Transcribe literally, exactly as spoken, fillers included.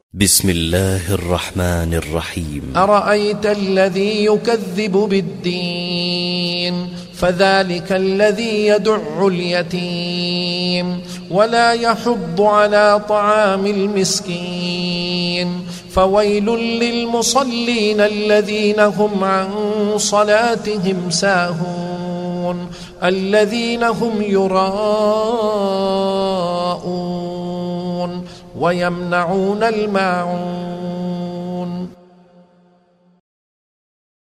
بسم الله الرحمن الرحيم. أرأيت الذي يكذب بالدين فذلك الذي يدع اليتيم ولا يحض على طعام المسكين فويل للمصلين الذين هم عن صلاتهم ساهون الذين هم يراءون ويمنعون الماعون